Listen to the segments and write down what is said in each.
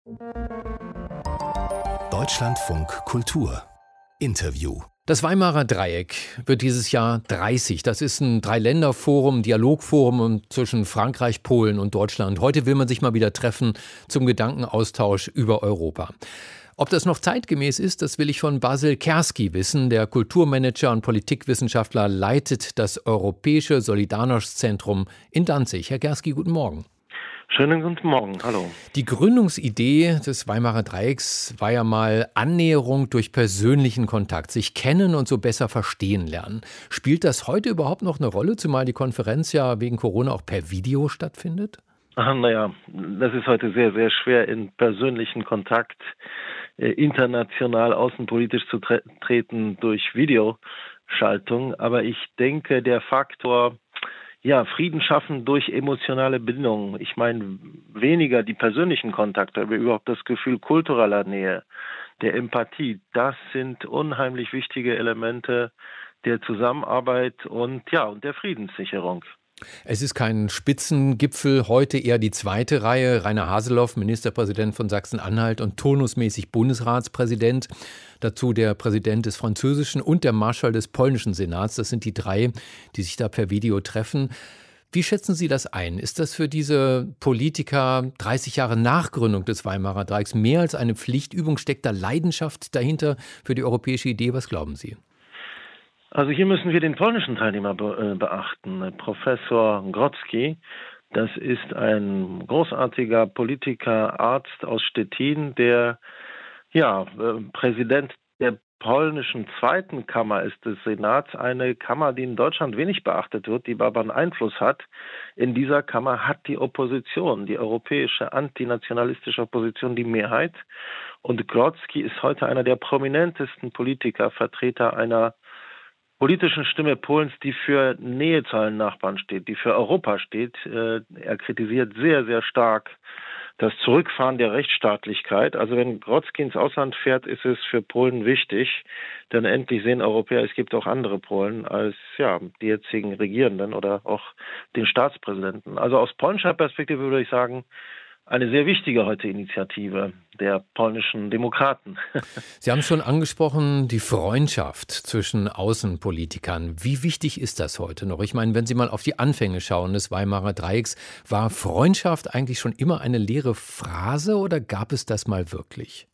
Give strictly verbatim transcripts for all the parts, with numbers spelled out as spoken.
Deutschlandfunk Kultur Interview. Das Weimarer Dreieck wird dieses Jahr dreißig. Das ist ein Dreiländerforum, Dialogforum zwischen Frankreich, Polen und Deutschland. Heute will man sich mal wieder treffen zum Gedankenaustausch über Europa. Ob das noch zeitgemäß ist, das will ich von Basil Kerski wissen. Der Kulturmanager und Politikwissenschaftler leitet das Europäische Solidarność-Zentrum in Danzig. Herr Kerski, guten Morgen. Schönen guten Morgen, hallo. Die Gründungsidee des Weimarer Dreiecks war ja mal Annäherung durch persönlichen Kontakt, sich kennen und so besser verstehen lernen. Spielt das heute überhaupt noch eine Rolle, zumal die Konferenz ja wegen Corona auch per Video stattfindet? Ach, naja, das ist heute sehr, sehr schwer, in persönlichen Kontakt äh, international außenpolitisch zu tre- treten durch Videoschaltung. Aber ich denke, der Faktor Ja, Frieden schaffen durch emotionale Bindungen. Ich meine, weniger die persönlichen Kontakte, aber überhaupt das Gefühl kultureller Nähe, der Empathie, das sind unheimlich wichtige Elemente der Zusammenarbeit und ja, und der Friedenssicherung. Es ist kein Spitzengipfel, heute eher die zweite Reihe. Rainer Haseloff, Ministerpräsident von Sachsen-Anhalt und turnusmäßig Bundesratspräsident. Dazu der Präsident des französischen und der Marschall des polnischen Senats. Das sind die drei, die sich da per Video treffen. Wie schätzen Sie das ein? Ist das für diese Politiker dreißig Jahre nach Gründung des Weimarer Dreiecks mehr als eine Pflichtübung? Steckt da Leidenschaft dahinter für die europäische Idee? Was glauben Sie? Also hier müssen wir den polnischen Teilnehmer be- äh, beachten. Professor Grodzki, das ist ein großartiger Politiker, Arzt aus Stettin, der ja äh, Präsident der polnischen zweiten Kammer ist des Senats, eine Kammer, die in Deutschland wenig beachtet wird, die aber einen Einfluss hat. In dieser Kammer hat die Opposition, die europäische antinationalistische Opposition, die Mehrheit. Und Grodzki ist heute einer der prominentesten Politiker, Vertreter einer politischen Stimme Polens, die für Nähe zu allen Nachbarn steht, die für Europa steht. Er kritisiert sehr, sehr stark das Zurückfahren der Rechtsstaatlichkeit. Also wenn Grodzki ins Ausland fährt, ist es für Polen wichtig, denn endlich sehen Europäer, es gibt auch andere Polen als ja die jetzigen Regierenden oder auch den Staatspräsidenten. Also aus polnischer Perspektive würde ich sagen, eine sehr wichtige heute Initiative der polnischen Demokraten. Sie haben schon angesprochen, die Freundschaft zwischen Außenpolitikern. Wie wichtig ist das heute noch? Ich meine, wenn Sie mal auf die Anfänge schauen des Weimarer Dreiecks, war Freundschaft eigentlich schon immer eine leere Phrase oder gab es das mal wirklich?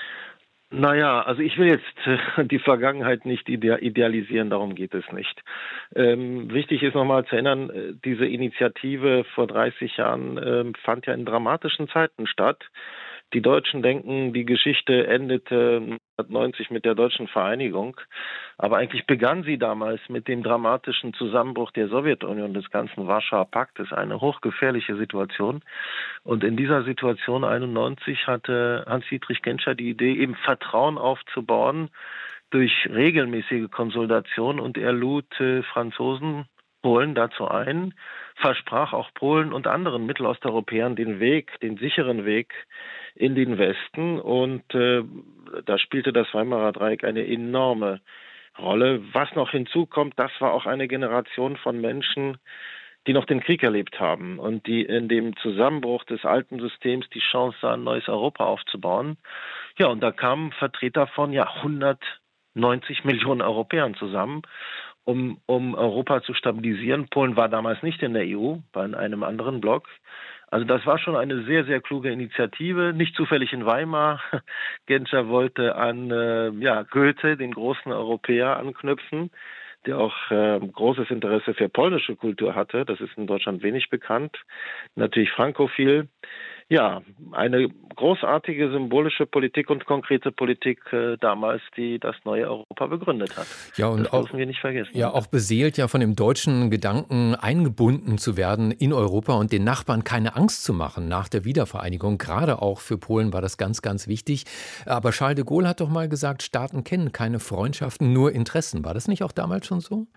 Naja, also ich will jetzt äh, die Vergangenheit nicht ide- idealisieren, darum geht es nicht. Ähm, wichtig ist nochmal zu erinnern, äh, diese Initiative vor dreißig Jahren ähm, fand ja in dramatischen Zeiten statt. Die Deutschen denken, die Geschichte endete neunzehnhundertneunzig mit der deutschen Vereinigung. Aber eigentlich begann sie damals mit dem dramatischen Zusammenbruch der Sowjetunion, des ganzen Warschauer Paktes, eine hochgefährliche Situation. Und in dieser Situation einundneunzig hatte Hans-Dietrich Genscher die Idee, eben Vertrauen aufzubauen durch regelmäßige Konsultation. Und er lud äh, Franzosen, Polen dazu ein, versprach auch Polen und anderen Mittelosteuropäern den Weg, den sicheren Weg in den Westen. Und äh, da spielte das Weimarer Dreieck eine enorme Rolle. Was noch hinzukommt, das war auch eine Generation von Menschen, die noch den Krieg erlebt haben und die in dem Zusammenbruch des alten Systems die Chance sahen, ein neues Europa aufzubauen. Ja, und da kamen Vertreter von ja hundertneunzig Millionen Europäern zusammen, um, um Europa zu stabilisieren. Polen war damals nicht in der E U, war in einem anderen Block. Also das war schon eine sehr, sehr kluge Initiative, nicht zufällig in Weimar. Genscher wollte an äh, ja, Goethe, den großen Europäer, anknüpfen, der auch äh, großes Interesse für polnische Kultur hatte. Das ist in Deutschland wenig bekannt. Natürlich frankophil. Ja, eine großartige symbolische Politik und konkrete Politik äh, damals, die das neue Europa begründet hat. Ja, und das auch, dürfen wir nicht vergessen. Ja, auch beseelt ja von dem deutschen Gedanken, eingebunden zu werden in Europa und den Nachbarn keine Angst zu machen nach der Wiedervereinigung. Gerade auch für Polen war das ganz, ganz wichtig. Aber Charles de Gaulle hat doch mal gesagt, Staaten kennen keine Freundschaften, nur Interessen. War das nicht auch damals schon so?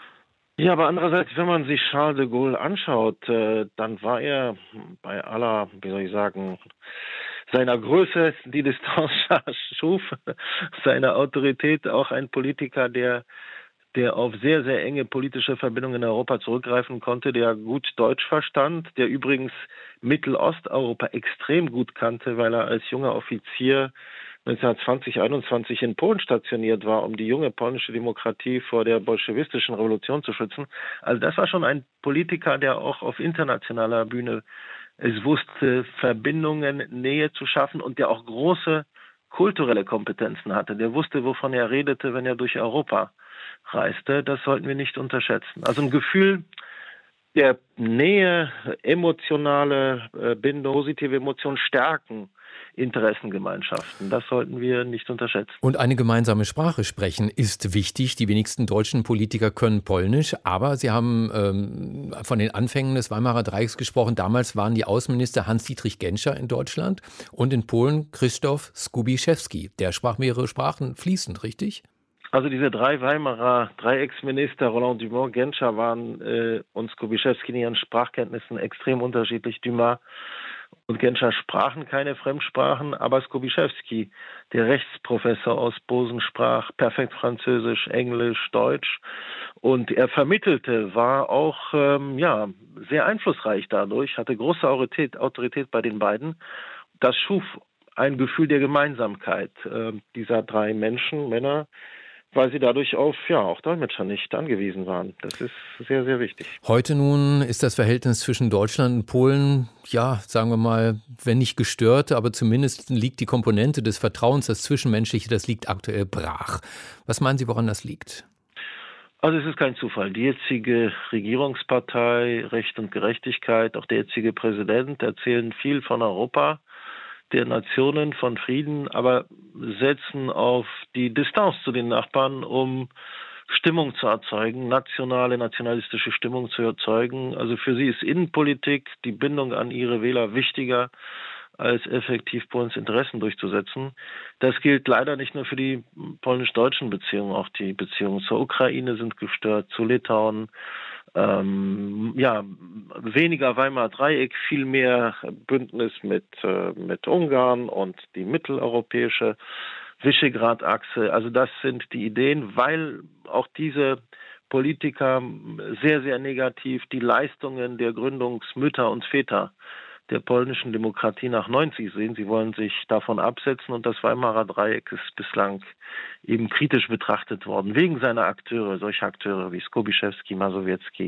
Ja, aber andererseits, wenn man sich Charles de Gaulle anschaut, äh, dann war er bei aller, wie soll ich sagen, seiner Größe, die Distanz schuf, seiner Autorität auch ein Politiker, der der auf sehr, sehr enge politische Verbindungen in Europa zurückgreifen konnte, der gut Deutsch verstand, der übrigens Mittelosteuropa extrem gut kannte, weil er als junger Offizier neunzehnhundertzwanzig, einundzwanzig in Polen stationiert war, um die junge polnische Demokratie vor der bolschewistischen Revolution zu schützen. Also das war schon ein Politiker, der auch auf internationaler Bühne es wusste, Verbindungen, Nähe zu schaffen und der auch große kulturelle Kompetenzen hatte. Der wusste, wovon er redete, wenn er durch Europa reiste. Das sollten wir nicht unterschätzen. Also ein Gefühl der Nähe, emotionale Bindung, positive Emotionen stärken Interessengemeinschaften. Das sollten wir nicht unterschätzen. Und eine gemeinsame Sprache sprechen ist wichtig. Die wenigsten deutschen Politiker können Polnisch, aber Sie haben ähm, von den Anfängen des Weimarer Dreiecks gesprochen. Damals waren die Außenminister Hans-Dietrich Genscher in Deutschland und in Polen Krzysztof Skubiszewski. Der sprach mehrere Sprachen fließend, richtig? Also diese drei Weimarer Dreiecksminister, Roland Dumont, Genscher waren äh, und Skubiszewski in ihren Sprachkenntnissen extrem unterschiedlich. Dumas und Genscher sprachen keine Fremdsprachen, aber Skubiszewski, der Rechtsprofessor aus Posen, sprach perfekt Französisch, Englisch, Deutsch und er vermittelte, war auch ähm, ja sehr einflussreich dadurch, hatte große Autorität, Autorität bei den beiden. Das schuf ein Gefühl der Gemeinsamkeit äh, dieser drei Menschen, Männer, weil sie dadurch auf ja auch Dolmetscher nicht angewiesen waren. Das ist sehr, sehr wichtig. Heute nun ist das Verhältnis zwischen Deutschland und Polen, ja, sagen wir mal, wenn nicht gestört, aber zumindest liegt die Komponente des Vertrauens, das Zwischenmenschliche, das liegt aktuell brach. Was meinen Sie, woran das liegt? Also es ist kein Zufall. Die jetzige Regierungspartei Recht und Gerechtigkeit, auch der jetzige Präsident erzählen viel von Europa, der Nationen, von Frieden, aber setzen auf die Distanz zu den Nachbarn, um Stimmung zu erzeugen, nationale, nationalistische Stimmung zu erzeugen. Also für sie ist Innenpolitik, die Bindung an ihre Wähler wichtiger, als effektiv Polens Interessen durchzusetzen. Das gilt leider nicht nur für die polnisch-deutschen Beziehungen, auch die Beziehungen zur Ukraine sind gestört, zu Litauen. Ähm, ja, weniger Weimarer Dreieck, viel mehr Bündnis mit, äh, mit Ungarn und die mitteleuropäische Visegrad-Achse. Also das sind die Ideen, weil auch diese Politiker sehr, sehr negativ die Leistungen der Gründungsmütter und Väter der polnischen Demokratie nach neunzig sehen. Sie wollen sich davon absetzen und das Weimarer Dreieck ist bislang eben kritisch betrachtet worden, wegen seiner Akteure, solche Akteure wie Skubiszewski, Mazowiecki.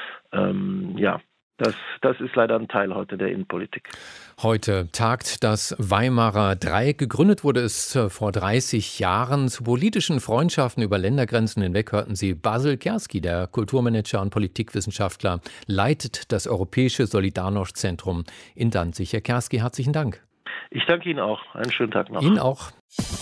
Ähm, ja, das, das ist leider ein Teil heute der Innenpolitik. Heute tagt das Weimarer Dreieck. Gegründet wurde es vor dreißig Jahren. Zu politischen Freundschaften über Ländergrenzen hinweg hörten Sie Basil Kerski, der Kulturmanager und Politikwissenschaftler, leitet das Europäische Solidarność-Zentrum in Danzig. Herr Kerski, herzlichen Dank. Ich danke Ihnen auch. Einen schönen Tag noch. Ihnen auch.